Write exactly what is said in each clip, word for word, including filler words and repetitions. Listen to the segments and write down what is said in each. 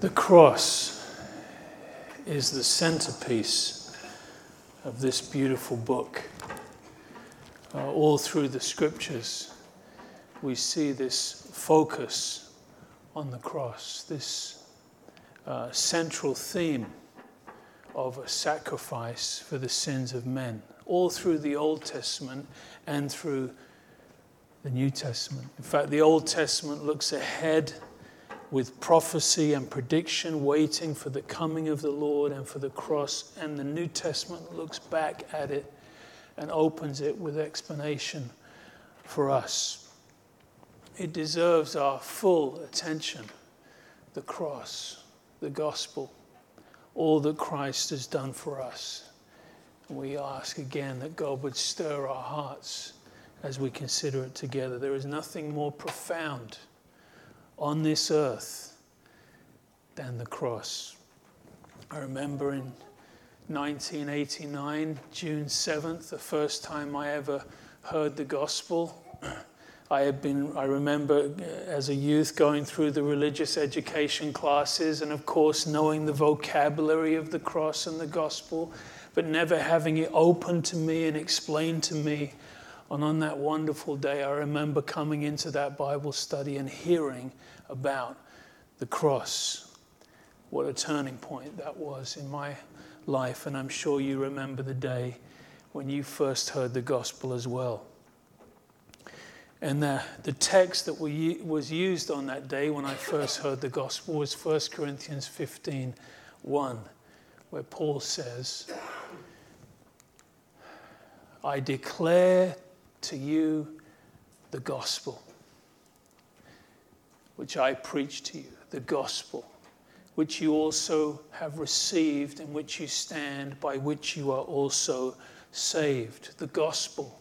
The cross is the centerpiece of this beautiful book. Uh, all through the scriptures, we see this focus on the cross, this uh, central theme of a sacrifice for the sins of men, all through the Old Testament and through the New Testament. In fact, the Old Testament looks ahead with prophecy and prediction, waiting for the coming of the Lord and for the cross, and the New Testament looks back at it and opens it with explanation for us. It deserves our full attention. The cross, the gospel, all that Christ has done for us. And we ask again that God would stir our hearts as we consider it together. There is nothing more profound on this earth than the cross. I remember in nineteen eighty-nine, June seventh, the first time I ever heard the gospel. I had been, I remember as a youth going through the religious education classes and of course knowing the vocabulary of the cross and the gospel, but never having it opened to me and explained to me. And on that wonderful day, I remember coming into that Bible study and hearing about the cross. What a turning point that was in my life. And I'm sure you remember the day when you first heard the gospel as well. And the, the text that we, was used on that day when I first heard the gospel was First Corinthians fifteen one, where Paul says, I declare to you the gospel, which I preach to you, the gospel, which you also have received, in which you stand, by which you are also saved. The gospel,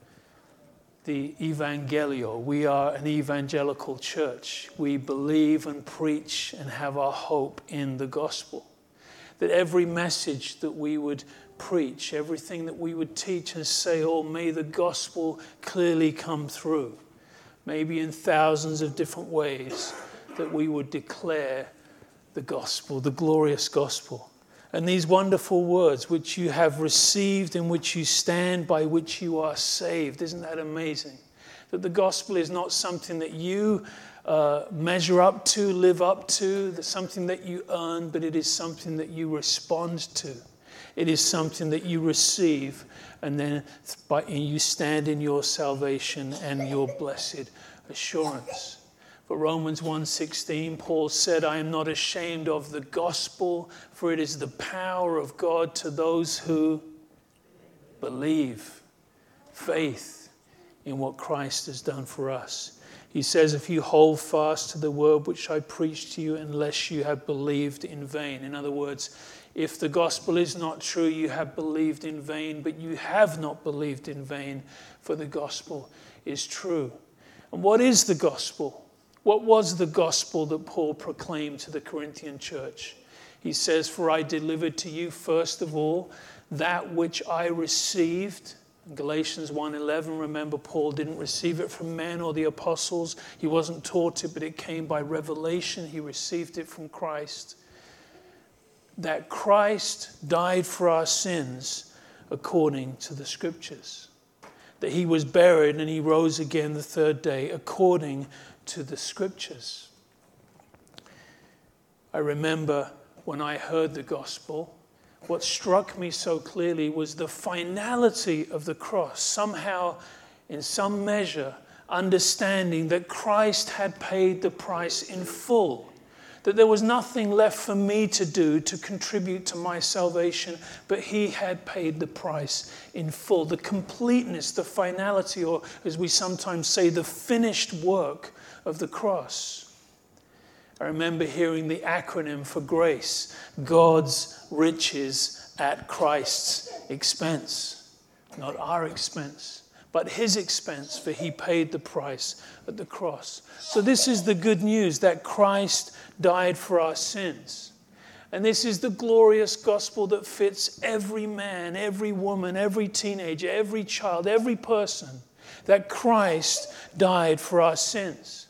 the evangelio. We are an evangelical church. We believe and preach and have our hope in the gospel. That every message that we would preach, everything that we would teach and say, oh, may the gospel clearly come through. Maybe in thousands of different ways that we would declare the gospel, the glorious gospel. And these wonderful words, which you have received, in which you stand, by which you are saved. Isn't that amazing? That the gospel is not something that you uh, measure up to, live up to, that's something that you earn, but it is something that you respond to. It is something that you receive, and then by, you stand in your salvation and your blessed assurance. For Romans one sixteen, Paul said, I am not ashamed of the gospel, for it is the power of God to those who believe, faith in what Christ has done for us. He says, if you hold fast to the word which I preached to you, unless you have believed in vain. In other words, if the gospel is not true, you have believed in vain, but you have not believed in vain, for the gospel is true. And what is the gospel? What was the gospel that Paul proclaimed to the Corinthian church? He says, for I delivered to you first of all that which I received. In Galatians one eleven, remember, Paul didn't receive it from men or the apostles. He wasn't taught it, but it came by revelation. He received it from Christ. That Christ died for our sins according to the scriptures. That he was buried and he rose again the third day according to the scriptures. I remember when I heard the gospel, what struck me so clearly was the finality of the cross. Somehow, in some measure, understanding that Christ had paid the price in full. That there was nothing left for me to do to contribute to my salvation, but he had paid the price in full. The completeness, the finality, or as we sometimes say, the finished work of the cross. I remember hearing the acronym for grace, God's riches at Christ's expense. Not our expense, but his expense, for he paid the price at the cross. So this is the good news, that Christ died for our sins. And this is the glorious gospel that fits every man, every woman, every teenager, every child, every person, that Christ died for our sins.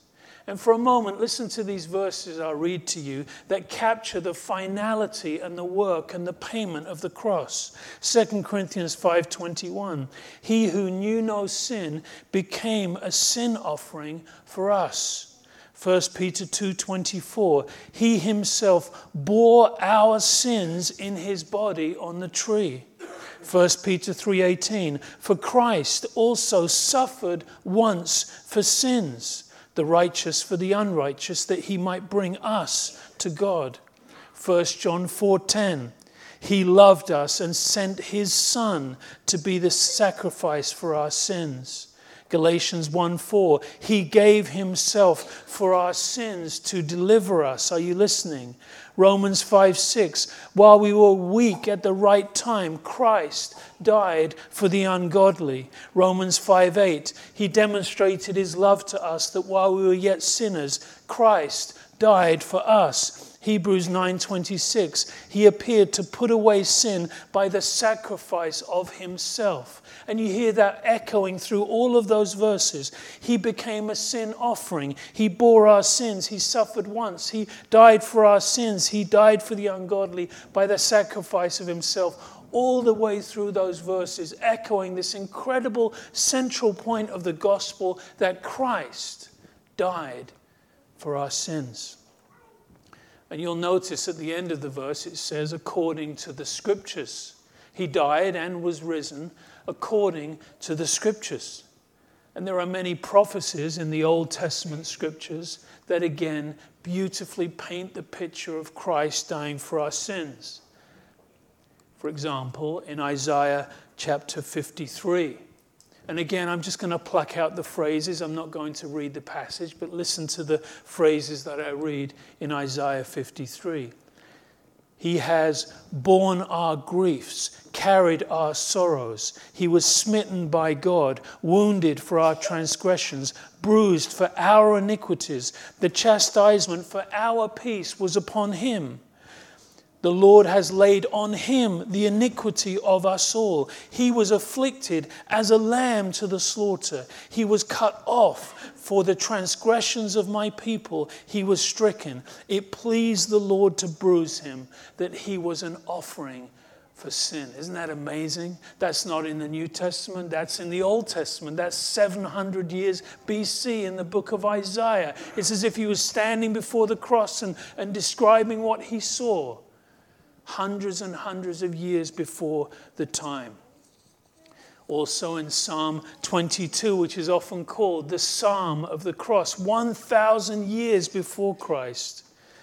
And for a moment, listen to these verses I'll read to you that capture the finality and the work and the payment of the cross. Second Corinthians five twenty-one. He who knew no sin became a sin offering for us. First Peter two twenty-four. He himself bore our sins in his body on the tree. First Peter three eighteen. For Christ also suffered once for sins, the righteous for the unrighteous, that he might bring us to God. First John four ten. He loved us and sent his Son to be the sacrifice for our sins. Galatians one four. He gave himself for our sins to deliver us. Are you listening? Romans five six. While we were weak at the right time, Christ died for the ungodly. Romans five eight. He demonstrated his love to us that while we were yet sinners, Christ died for us. Hebrews nine twenty-six. He appeared to put away sin by the sacrifice of himself. And you hear that echoing through all of those verses. He became a sin offering. He bore our sins. He suffered once. He died for our sins. He died for the ungodly by the sacrifice of himself. All the way through those verses, echoing this incredible central point of the gospel that Christ died for our sins. And you'll notice at the end of the verse it says, according to the scriptures. He died and was risen according to the scriptures. And there are many prophecies in the Old Testament scriptures that again beautifully paint the picture of Christ dying for our sins. For example, in Isaiah chapter fifty-three. And again, I'm just going to pluck out the phrases. I'm not going to read the passage, but listen to the phrases that I read in Isaiah fifty-three. He has borne our griefs, carried our sorrows. He was smitten by God, wounded for our transgressions, bruised for our iniquities. The chastisement for our peace was upon him. The Lord has laid on him the iniquity of us all. He was afflicted as a lamb to the slaughter. He was cut off for the transgressions of my people. He was stricken. It pleased the Lord to bruise him, that he was an offering for sin. Isn't that amazing? That's not in the New Testament. That's in the Old Testament. That's seven hundred years B C in the book of Isaiah. It's as if he was standing before the cross and, and describing what he saw. Hundreds and hundreds of years before the time. Also in Psalm twenty-two, which is often called the Psalm of the Cross, one thousand years before Christ.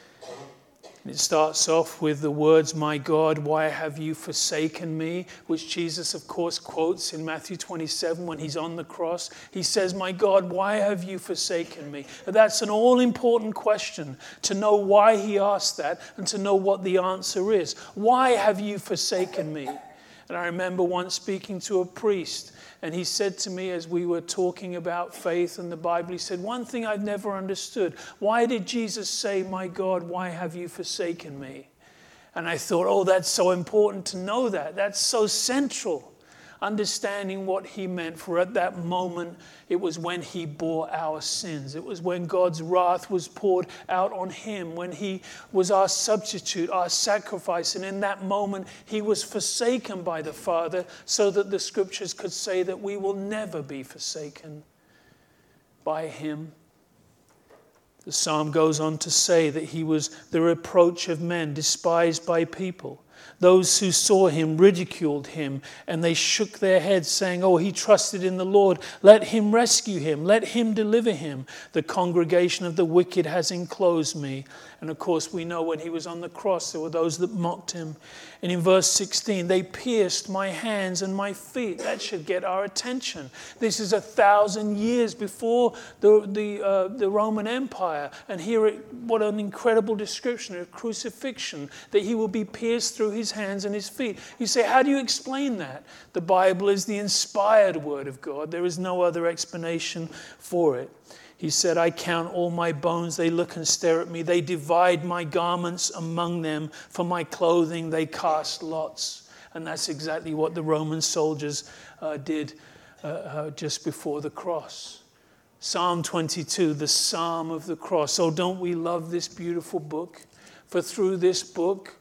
It starts off with the words, my God, why have you forsaken me? Which Jesus, of course, quotes in Matthew twenty-seven when he's on the cross. He says, my God, why have you forsaken me? That's an all-important question, to know why he asked that and to know what the answer is. Why have you forsaken me? And I remember once speaking to a priest, and he said to me as we were talking about faith and the Bible, he said, one thing I've never understood, why did Jesus say, my God, why have you forsaken me? And I thought, oh, that's so important to know that. That's so central. Understanding what he meant, for at that moment, it was when he bore our sins. It was when God's wrath was poured out on him, when he was our substitute, our sacrifice. And in that moment, he was forsaken by the Father, so that the scriptures could say that we will never be forsaken by him. The psalm goes on to say that he was the reproach of men, despised by people. Those who saw him ridiculed him, and they shook their heads, saying, oh, he trusted in the Lord. Let him rescue him. Let him deliver him. The congregation of the wicked has enclosed me. And of course, we know when he was on the cross, there were those that mocked him. And in verse sixteen, they pierced my hands and my feet. That should get our attention. This is a thousand years before the, the, uh, the Roman Empire. And here, it, what an incredible description of crucifixion, that he will be pierced through his hands and his feet. You say, how do you explain that? The Bible is the inspired word of God. There is no other explanation for it. He said, I count all my bones. They look and stare at me. They divide my garments among them. For my clothing, they cast lots. And that's exactly what the Roman soldiers uh, did uh, uh, just before the cross. Psalm twenty-two, the Psalm of the Cross. Oh, don't we love this beautiful book? For through this book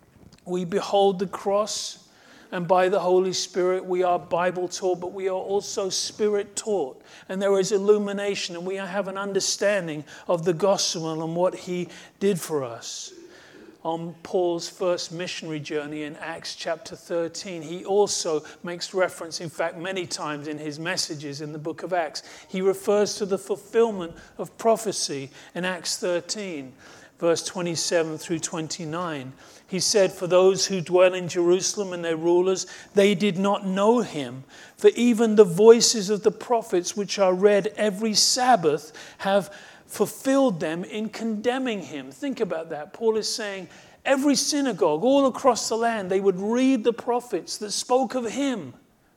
we behold the cross, and by the Holy Spirit we are Bible taught, but we are also Spirit taught. And there is illumination, and we have an understanding of the gospel and what he did for us. On Paul's first missionary journey in Acts chapter thirteen, he also makes reference, in fact, many times in his messages in the book of Acts. He refers to the fulfillment of prophecy in Acts thirteen, verse twenty-seven through twenty-nine. He said, for those who dwell in Jerusalem and their rulers, they did not know him. For even the voices of the prophets, which are read every Sabbath, have fulfilled them in condemning him. Think about that. Paul is saying every synagogue all across the land, they would read the prophets that spoke of him,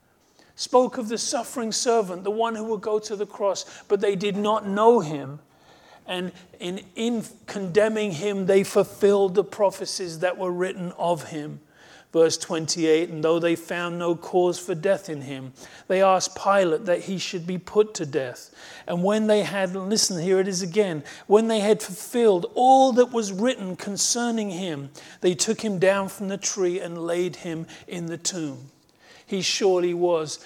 spoke of the suffering servant, the one who would go to the cross, but they did not know him. And in, in condemning him, they fulfilled the prophecies that were written of him. Verse twenty-eight, and though they found no cause for death in him, they asked Pilate that he should be put to death. And when they had, listen, here it is again, when they had fulfilled all that was written concerning him, they took him down from the tree and laid him in the tomb. He surely was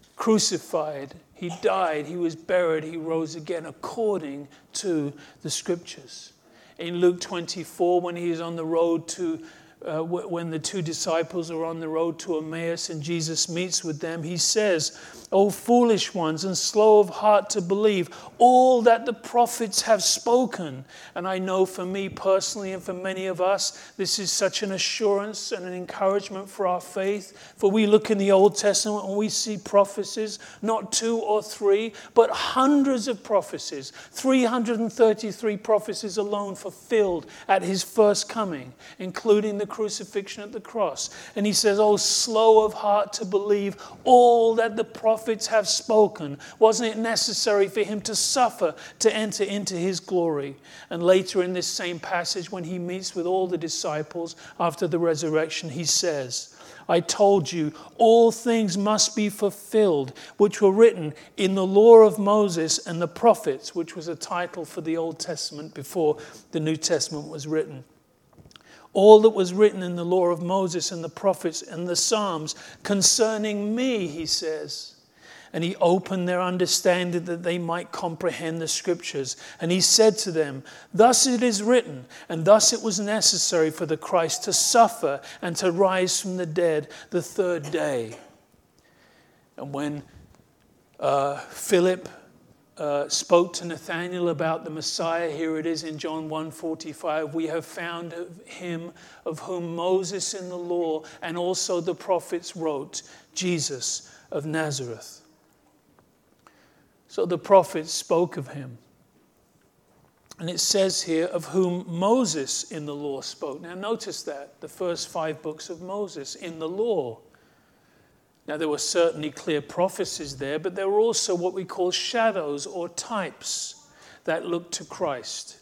crucified. He died, he was buried, he rose again according to the scriptures. In Luke twenty-four, when he is on the road to Uh, when the two disciples are on the road to Emmaus and Jesus meets with them, he says, O foolish ones and slow of heart to believe all that the prophets have spoken. And I know for me personally and for many of us, this is such an assurance and an encouragement for our faith. For we look in the Old Testament and we see prophecies, not two or three, but hundreds of prophecies, three hundred thirty-three prophecies alone fulfilled at his first coming, including the crucifixion at the cross. And he says, oh, slow of heart to believe all that the prophets have spoken. Wasn't it necessary for him to suffer to enter into his glory? And later in this same passage, when he meets with all the disciples after the resurrection, he says, I told you, all things must be fulfilled, which were written in the law of Moses and the prophets, which was a title for the Old Testament before the New Testament was written. All that was written in the law of Moses and the prophets and the Psalms concerning me, he says. And he opened their understanding that they might comprehend the scriptures. And he said to them, thus it is written, and thus it was necessary for the Christ to suffer and to rise from the dead the third day. And when uh, Philip Uh, spoke to Nathanael about the Messiah, here it is in John one forty-five, we have found him of whom Moses in the law and also the prophets wrote, Jesus of Nazareth. So the prophets spoke of him. And it says here, of whom Moses in the law spoke. Now notice that, the first five books of Moses in the law. Now, there were certainly clear prophecies there, but there were also what we call shadows or types that look to Christ.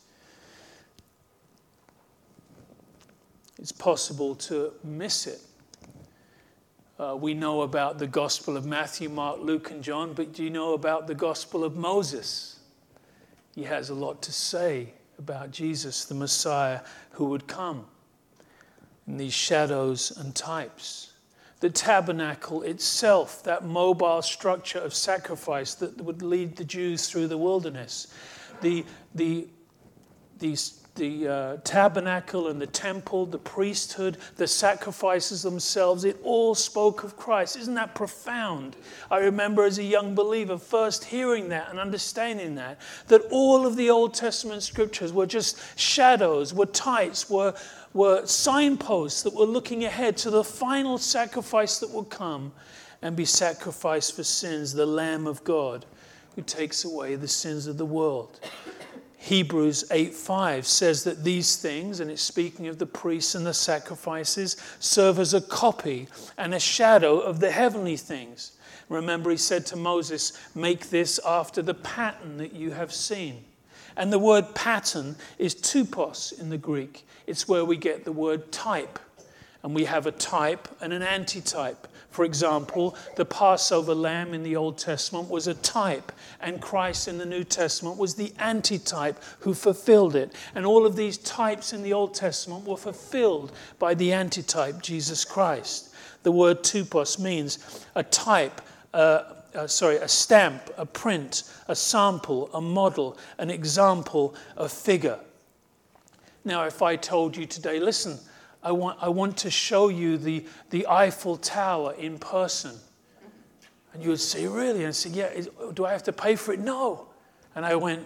It's possible to miss it. Uh, we know about the Gospel of Matthew, Mark, Luke, and John, but do you know about the Gospel of Moses? He has a lot to say about Jesus, the Messiah who would come, in these shadows and types. The tabernacle itself, that mobile structure of sacrifice that would lead the Jews through the wilderness. The, the, the, the uh, tabernacle and the temple, the priesthood, the sacrifices themselves, it all spoke of Christ. Isn't that profound? I remember as a young believer first hearing that and understanding that, that all of the Old Testament scriptures were just shadows, were types, were were signposts that were looking ahead to the final sacrifice that will come and be sacrificed for sins, the Lamb of God who takes away the sins of the world. Hebrews eight five says that these things, and it's speaking of the priests and the sacrifices, serve as a copy and a shadow of the heavenly things. Remember, he said to Moses, make this after the pattern that you have seen. And the word pattern is tupos in the Greek. It's where we get the word type. And we have a type and an antitype. For example, the Passover lamb in the Old Testament was a type, and Christ in the New Testament was the antitype who fulfilled it. And all of these types in the Old Testament were fulfilled by the antitype, Jesus Christ. The word tupos means a type, uh, uh, sorry, a stamp, a print, a sample, a model, an example, a figure. Now, if I told you today, listen, I want, I want to show you the, the Eiffel Tower in person. And you would say, really? And I say, yeah, is, do I have to pay for it? No. And I went,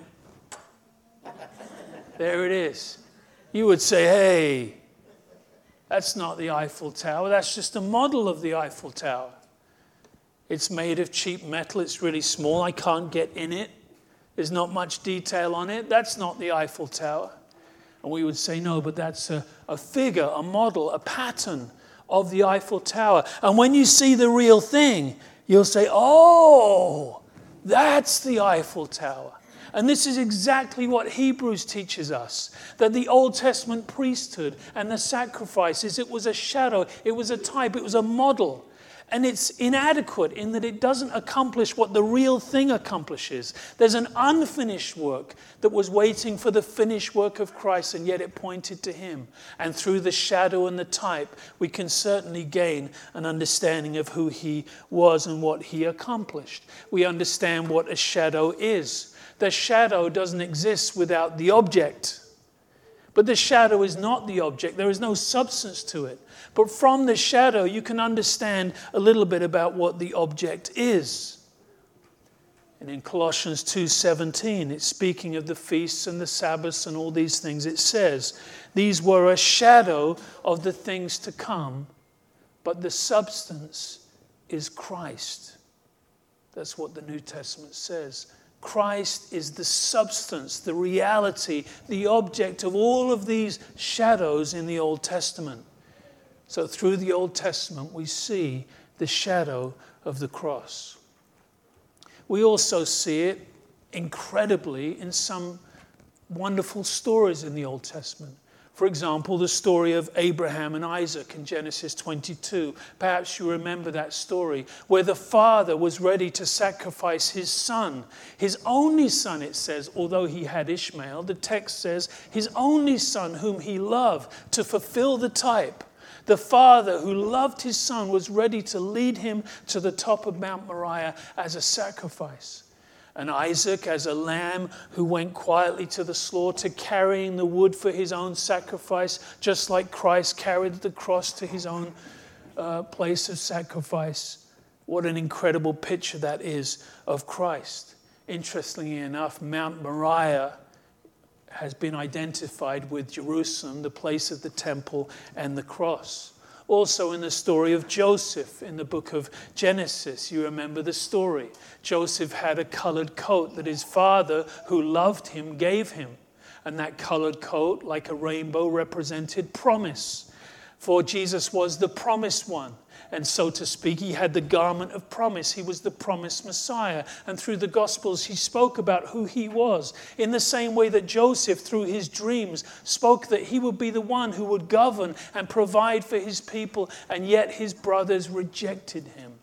there it is. You would say, hey, that's not the Eiffel Tower. That's just a model of the Eiffel Tower. It's made of cheap metal. It's really small. I can't get in it. There's not much detail on it. That's not the Eiffel Tower. And we would say, no, but that's a, a figure, a model, a pattern of the Eiffel Tower. And when you see the real thing, you'll say, oh, that's the Eiffel Tower. And this is exactly what Hebrews teaches us, that the Old Testament priesthood and the sacrifices, it was a shadow, it was a type, it was a model. And it's inadequate in that it doesn't accomplish what the real thing accomplishes. There's an unfinished work that was waiting for the finished work of Christ, and yet it pointed to him. And through the shadow and the type, we can certainly gain an understanding of who he was and what he accomplished. We understand what a shadow is. The shadow doesn't exist without the object. But the shadow is not the object. There is no substance to it. But from the shadow, you can understand a little bit about what the object is. And in Colossians two seventeen, it's speaking of the feasts and the Sabbaths and all these things. It says, these were a shadow of the things to come, but the substance is Christ. That's what the New Testament says. Christ is the substance, the reality, the object of all of these shadows in the Old Testament. So through the Old Testament, we see the shadow of the cross. We also see it incredibly in some wonderful stories in the Old Testament. For example, the story of Abraham and Isaac in Genesis twenty-two. Perhaps you remember that story, where the father was ready to sacrifice his son. His only son, it says, although he had Ishmael, the text says, his only son whom he loved, to fulfill the type. The father who loved his son was ready to lead him to the top of Mount Moriah as a sacrifice. And Isaac, as a lamb who went quietly to the slaughter, carrying the wood for his own sacrifice, just like Christ carried the cross to his own uh, place of sacrifice. What an incredible picture that is of Christ. Interestingly enough, Mount Moriah has been identified with Jerusalem, the place of the temple and the cross. Also in the story of Joseph in the book of Genesis, you remember the story. Joseph had a colored coat that his father, who loved him, gave him. And that colored coat, like a rainbow, represented promise. For Jesus was the promised one. And so to speak, he had the garment of promise. He was the promised Messiah. And through the Gospels, he spoke about who he was. In the same way that Joseph, through his dreams, spoke that he would be the one who would govern and provide for his people. And yet his brothers rejected him.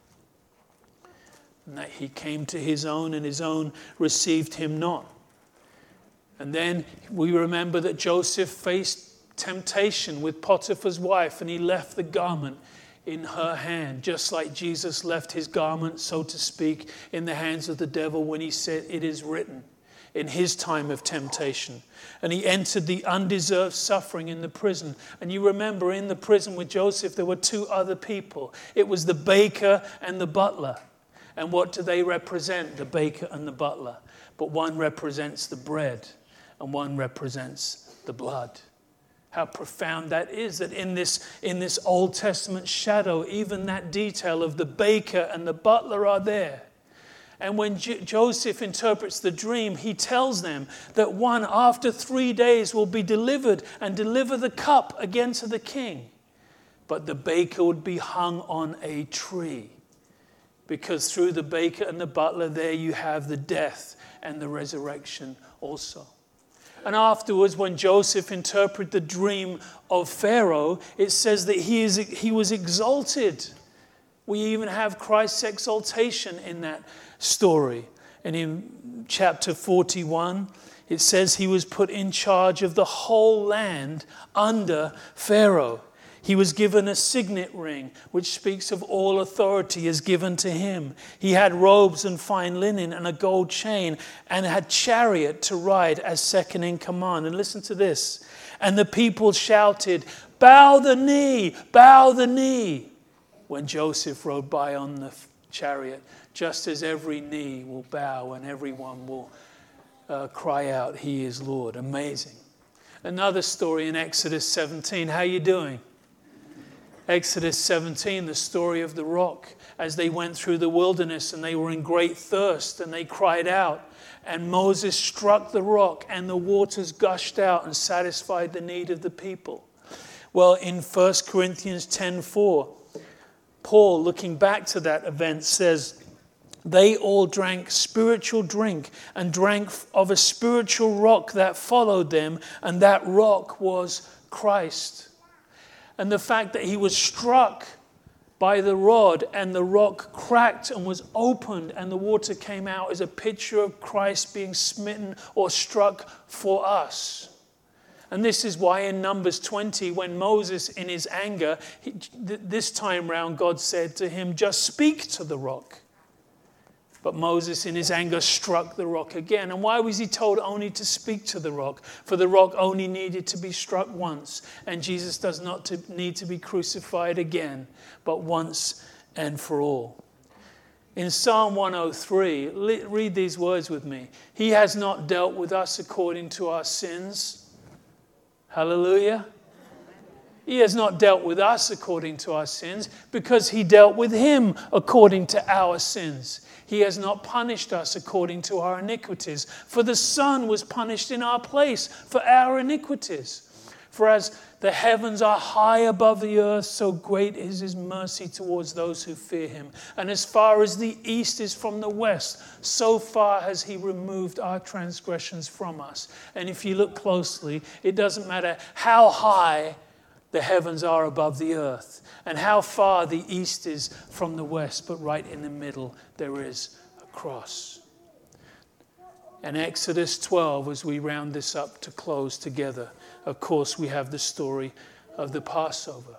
And that he came to his own, and his own received him not. And then we remember that Joseph faced temptation with Potiphar's wife, and he left the garment in her hand, just like Jesus left his garment, so to speak, in the hands of the devil when he said, "It is written," in his time of temptation. And he entered the undeserved suffering in the prison. And you remember, in the prison with Joseph, there were two other people. It was the baker and the butler. And what do they represent, the baker and the butler? But one represents the bread, and one represents the blood. How profound that is, that in this, in this Old Testament shadow, even that detail of the baker and the butler are there. And when J- Joseph interprets the dream, he tells them that one after three days will be delivered and deliver the cup again to the king. But the baker would be hung on a tree, because through the baker and the butler there you have the death and the resurrection also. And afterwards, when Joseph interpreted the dream of Pharaoh, it says that he, is, he was exalted. We even have Christ's exaltation in that story. And in chapter forty-one, it says he was put in charge of the whole land under Pharaoh. He was given a signet ring, which speaks of all authority is given to him. He had robes and fine linen and a gold chain, and had chariot to ride as second in command. And listen to this. And the people shouted, "Bow the knee, bow the knee," when Joseph rode by on the chariot, just as every knee will bow and everyone will uh, cry out, "He is Lord." Amazing. Another story in Exodus seventeen. How are you doing? Exodus seventeen, the story of the rock, as they went through the wilderness and they were in great thirst and they cried out, and Moses struck the rock and the waters gushed out and satisfied the need of the people. Well, in First Corinthians ten four, Paul, looking back to that event, says, "They all drank spiritual drink and drank of a spiritual rock that followed them, and that rock was Christ." And the fact that he was struck by the rod and the rock cracked and was opened and the water came out is a picture of Christ being smitten or struck for us. And this is why in Numbers twenty, when Moses in his anger, he, th- this time round God said to him, "Just speak to the rock." But Moses in his anger struck the rock again. And why was he told only to speak to the rock? For the rock only needed to be struck once. And Jesus does not to need to be crucified again, but once and for all. In Psalm one oh three, read these words with me. "He has not dealt with us according to our sins." Hallelujah. He has not dealt with us according to our sins, because he dealt with him according to our sins. He has not punished us according to our iniquities, for the Son was punished in our place for our iniquities. For as the heavens are high above the earth, so great is his mercy towards those who fear him. And as far as the east is from the west, so far has he removed our transgressions from us. And if you look closely, it doesn't matter how high the heavens are above the earth, and how far the east is from the west, but right in the middle there is a cross. And Exodus twelve, as we round this up to close together, of course we have the story of the Passover.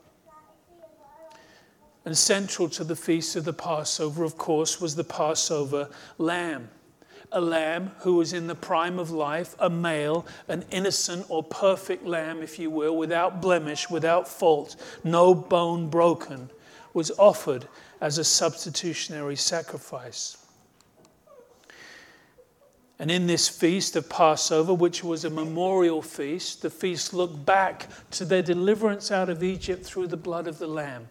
And central to the feast of the Passover, of course, was the Passover lamb. A lamb who was in the prime of life, a male, an innocent or perfect lamb, if you will, without blemish, without fault, no bone broken, was offered as a substitutionary sacrifice. And in this feast of Passover, which was a memorial feast, the feast looked back to their deliverance out of Egypt through the blood of the lamb.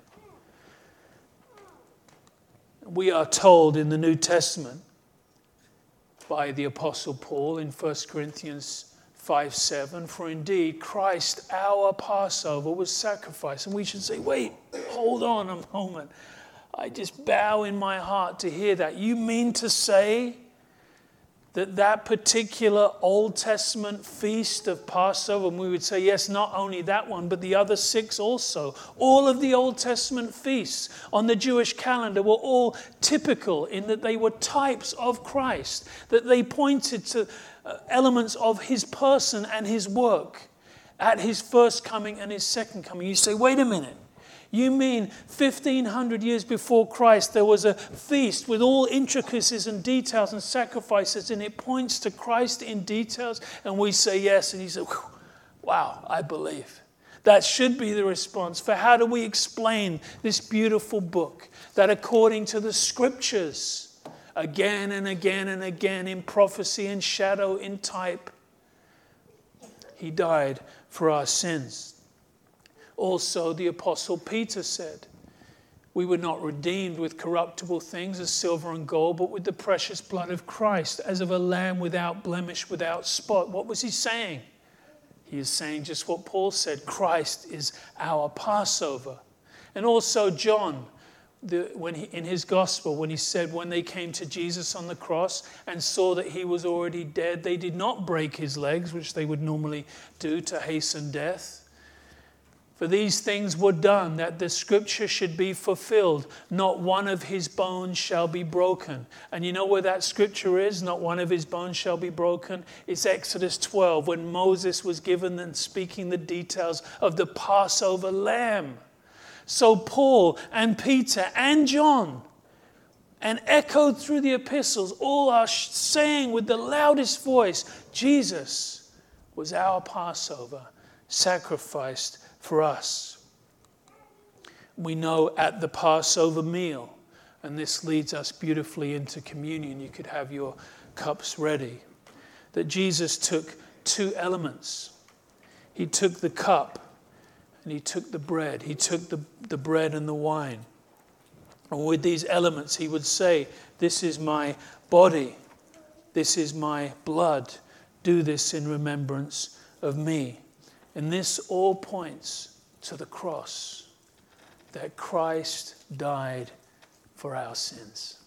We are told in the New Testament by the Apostle Paul in First Corinthians five seven, "For indeed Christ our Passover was sacrificed." And we should say, wait, hold on a moment. I just bow in my heart to hear that. You mean to say that that particular Old Testament feast of Passover, and we would say, yes, not only that one, but the other six also, all of the Old Testament feasts on the Jewish calendar were all typical in that they were types of Christ, that they pointed to elements of his person and his work at his first coming and his second coming. You say, wait a minute. You mean fifteen hundred years before Christ, there was a feast with all intricacies and details and sacrifices, and it points to Christ in details? And we say yes, and he said, wow, I believe. That should be the response. For how do we explain this beautiful book that according to the scriptures, again and again and again, in prophecy, in shadow, in type, he died for our sins? Also, the Apostle Peter said, we were not redeemed with corruptible things as silver and gold, but with the precious blood of Christ, as of a lamb without blemish, without spot. What was he saying? He is saying just what Paul said. Christ is our Passover. And also John, the, when he, in his gospel, when he said when they came to Jesus on the cross and saw that he was already dead, they did not break his legs, which they would normally do to hasten death. For these things were done, that the scripture should be fulfilled. Not one of his bones shall be broken. And you know where that scripture is? Not one of his bones shall be broken. It's Exodus twelve, when Moses was given and speaking the details of the Passover lamb. So Paul and Peter and John, and echoed through the epistles, all are saying with the loudest voice, Jesus was our Passover, sacrificed for us. We know at the Passover meal, and this leads us beautifully into communion, you could have your cups ready, that Jesus took two elements. He took the cup and he took the bread. He took the, the bread and the wine. And with these elements he would say, this is my body, this is my blood. Do this in remembrance of me. And this all points to the cross, that Christ died for our sins.